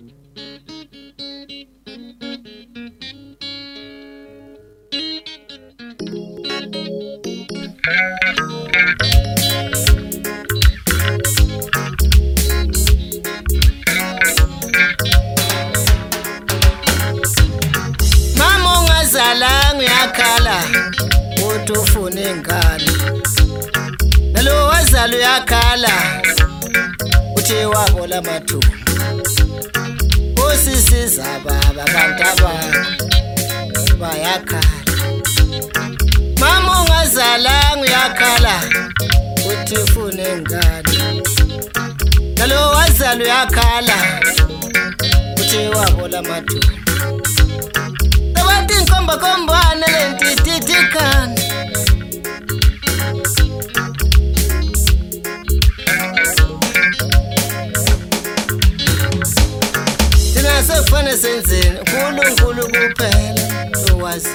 Mama ungazalanga uyakhala uthi ufuna ingane, nalo wazala uyakhala uthi wabola mathumbu. Usisiza baba abantu abakho bayakhala. Mama ungazalanga uyakhala uthi ufuna ingane, nalo wazala uyakhala uthi wabola mathumbu. Tabathi inkomba kombane lentititikana, thina sekufane senzeni uNkulunkulu kuphela owazi.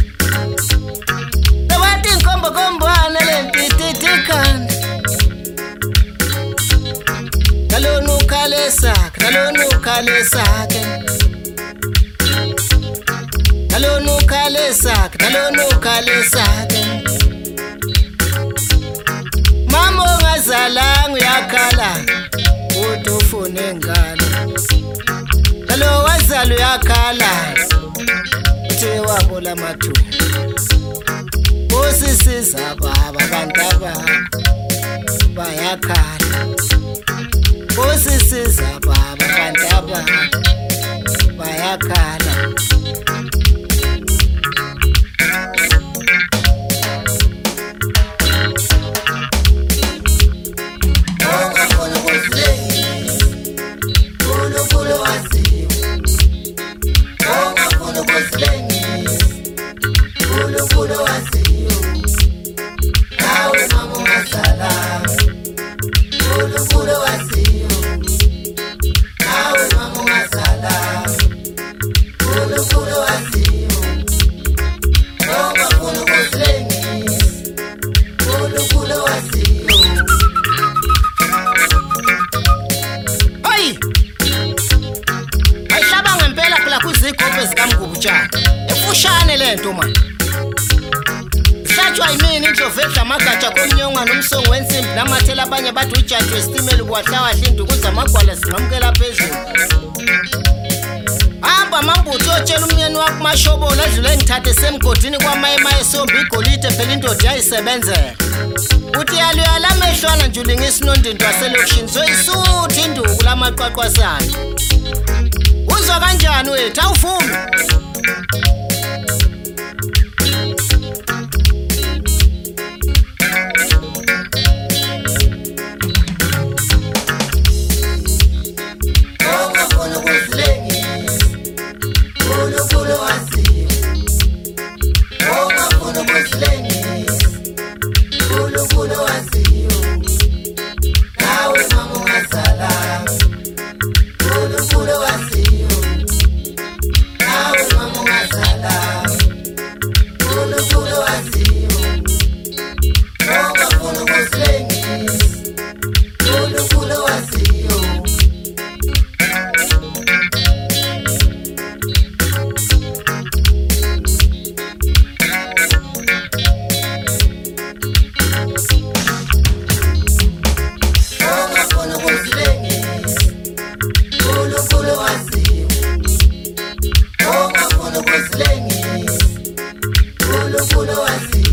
Tabathi inkomba kombane lentititikana, nalona ukhale sakhe, nalona ukhale sakhe, nalona ukhale sakhe, nalona ukhale sakhe. Mama ungazalanga uyakhala uthi ufuna ingane, nalo wazala uyakhala uthi wabola mathumbu. Usisiza baba abantu abakho bayakhala. Usisiza baba abantu abakho bayakhala. Efushane lento man. Hlatshwa yimini indlovedla amagatsha komnyonga nomsongo wensimbi namathela abanye bathi ujaji wesitimela ubuwahlawahla induku zamagwala zingamkela phezulu. Hamba mambuthi yotshela umnyeni wakho uMashobola adlule engithathe semgodini kwamayemaye sombi igolide phela indoda yayisebenzela. Uthi yaluyala amehlwana nje ulingisinondindwa waselokishini zoyisuthi induku lamaqwaqwasana. Uzwa kanjani wethu awufuni? Unkulunkulu wasiyo